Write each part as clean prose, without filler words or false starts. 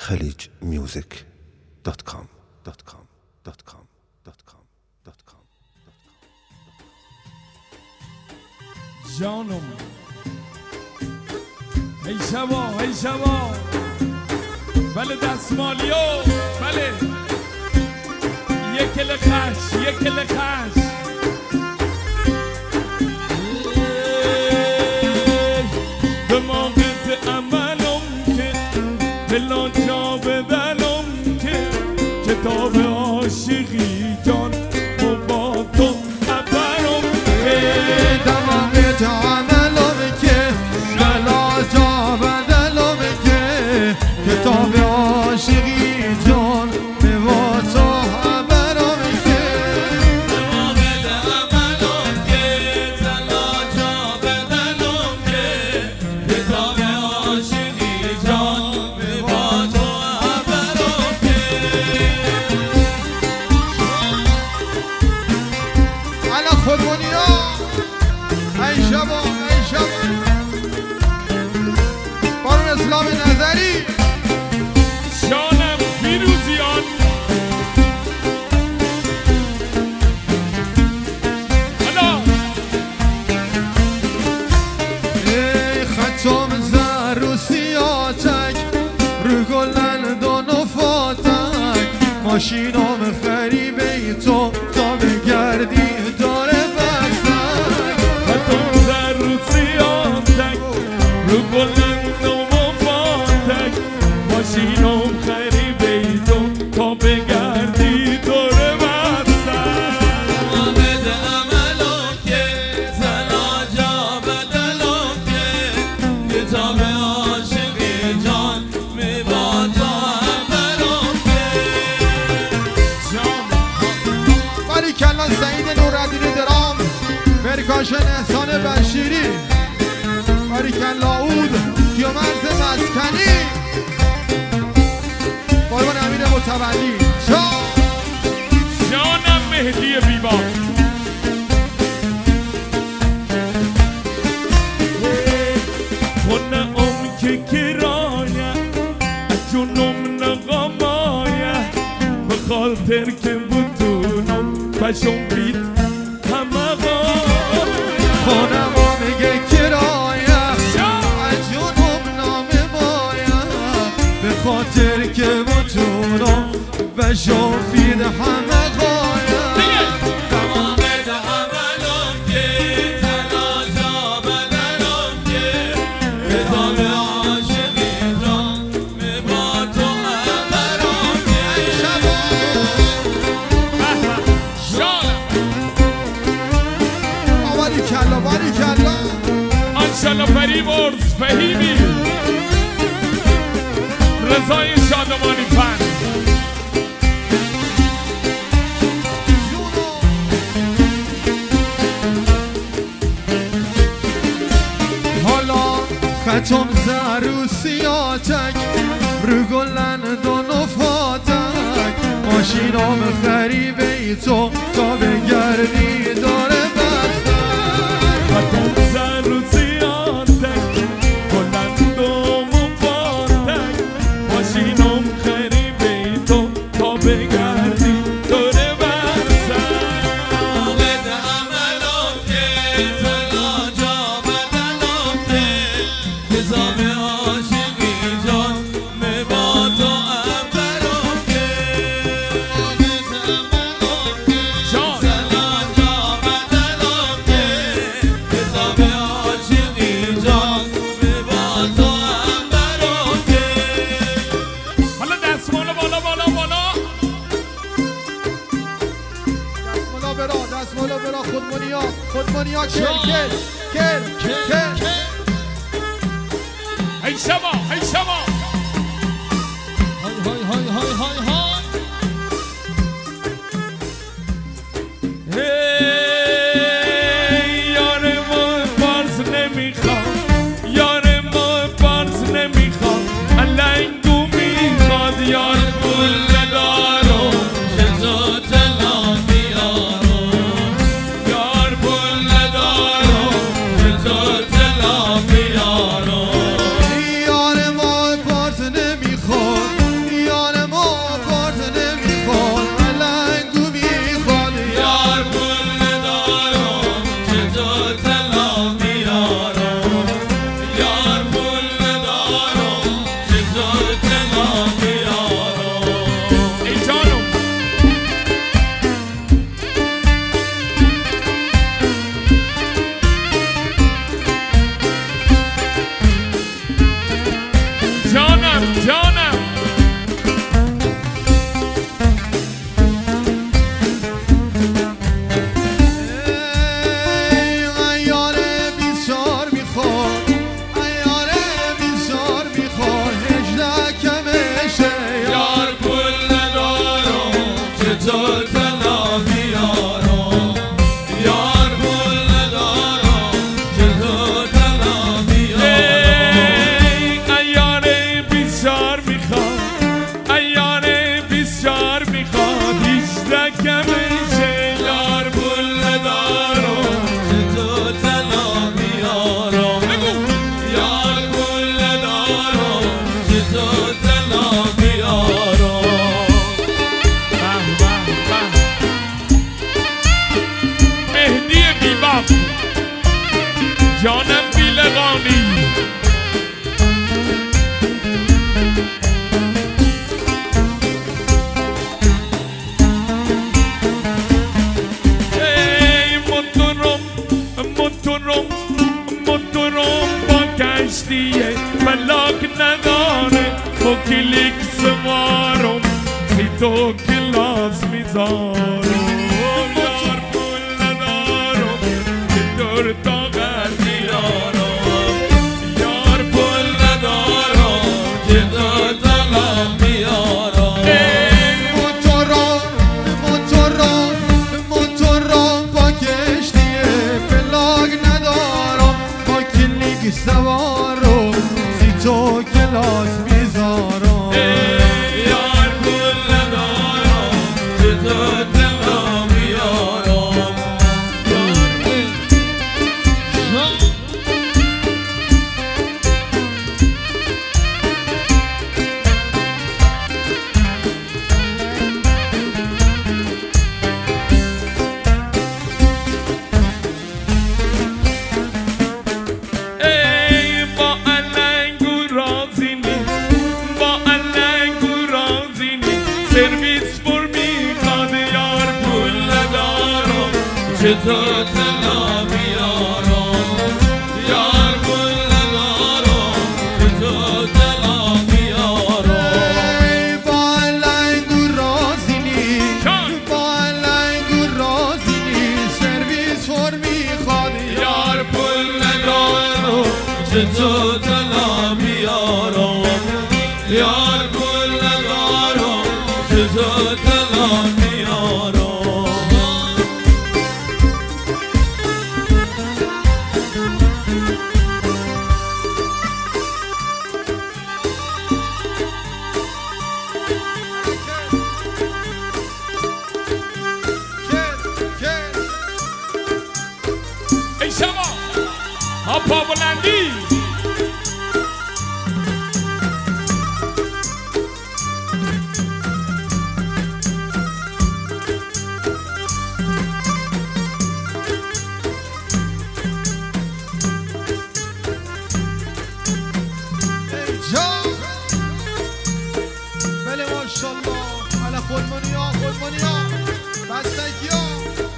khalijmusic.com. جانم ای شبا بله دستمالیو بله یک کل خش دماغت عملم که دلا جا بدلم که کتاب عاشقی جان و با تو عبرم دماغت عملم که دلا جا بدلم که کتاب عاشقی جان و تو عبرم که دماغت عملم که دلا جا بدلم که کتاب عاشقی جان و تو عبرم که علا خودمونیا ای شبا بارون اسلام نظری شانم فیروزیان حالا ای خطم زر و سیاتک رو گلن دو نفاتک ماشینام خریبه تو تا بگردی داره بستک خطم زر رو سیاتک رو گلن و مفاتک ماشینم خریبه تو تا بگردی دوره بستک آمد عملم که زلا جا بدلم که کتاب عاشقی جان می با تو عبرم باری کلان سعید نورالدین درام مرکاشن احسان بشیری باری کلا اود کیومرز مسکنی قربان امیر متولی جانم مهدی بیبا خونه ام که کرایه جنوم نقامایه به خاطر که بتونم پشم بیت همه خونم میگه کرایه اجونم نام مایه به خاطر که بتونم و شوفید همه قایه دماغت عملم که زلا جا بدلم که کتاب عاشقی جان می با تو عبرم که باری کلا انشالله فریبرز فهیمی رضای شادمانی فن حالا خطم زر و سیاتک رو گلن دو نفاتک ماشینام خریبه تو تا بگردی داره بستک خطم زر و سیاتک بلند و مفاتک ماشینم خریبه تو تا بگردی دوره بستک آمد عملم که زلا جا بدلم که کتاب عاشقی جان می با تو عبرم که جان زلا جا بدلم که کتاب عاشقی جان می با تو عبرم که حالا دستمالا بالا دستمالا برا خودمونیا کر ای شما یار ما پارس نمیخوام یار ما پارس نمیخوام الانگو میخواد یار پول ندارم چطور تلا بیارم یار پول ندارم چطور تلا بیارم یار تو دلا بیارم. مهدی بیباب جانم بیلقانی موتورم با کشتیه ملاک نداره با کلیک سوارم سی تو کلاس میذارم. یار پول ندارم چطور طاقت بیارم. یار پول ندارم چطور طاقت بیارم. موتورم با کشتیه پلاک ندارم با کلیک سوارم سی تو کلاس میذارم. یار پول ندارم چطور دلا بیارم. با علنگ و رازی نیست با علنگ و رازی نیست سرویس پر میخواد. یار پول ندارم چطور دلا بیارم. یار پول ندارم چطور دلا بیارم. با علنگ و رازی نیست با علنگ و رازی نیست سرویس پر میخواد. یار پول ندارم چطور دلا بیارم. یار پول ندارم چطور دلا بیارم. ای شما هاپا بلندی بله ماشالله علی خودمونیا بستگیا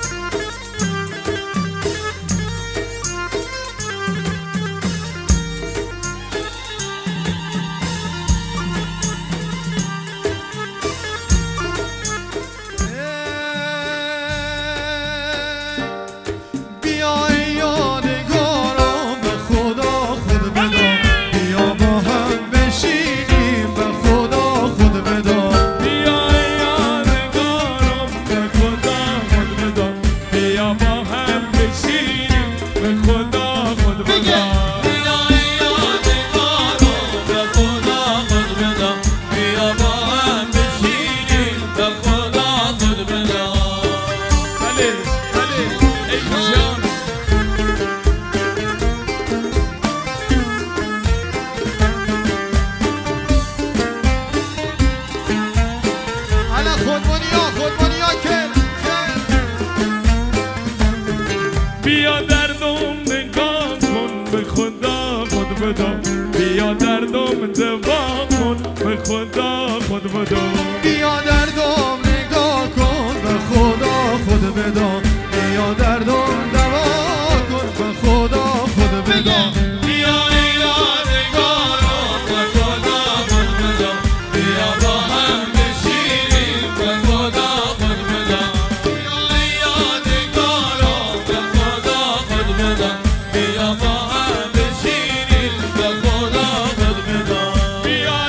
بیا دردم نگاه کن به خدا خود بدا. بیا دردم دوا کن به خدا خود بدا. بیا دردم نگاه کن به خدا خود بدا. بیا دردم دوا کن به خدا خود بدا. بیا یادگارم به خدا خود بدا. بیا با هم بشینیم به خدا خود بدا. بیا یادگارم به خدا خود بدا. بیا با هم بشینیم به خدا خود بدا. بیا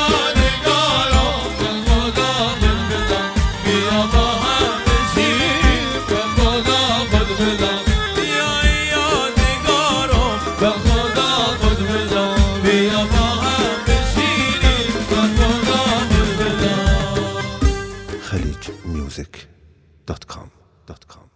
یادگارم به خدا خود بدا. بیا با هم بشینیم به خدا خود بدا. بیا یادگارم به خدا خود بدا. بیا با هم بشینیم به خدا خود بدا. خلیجmusic.com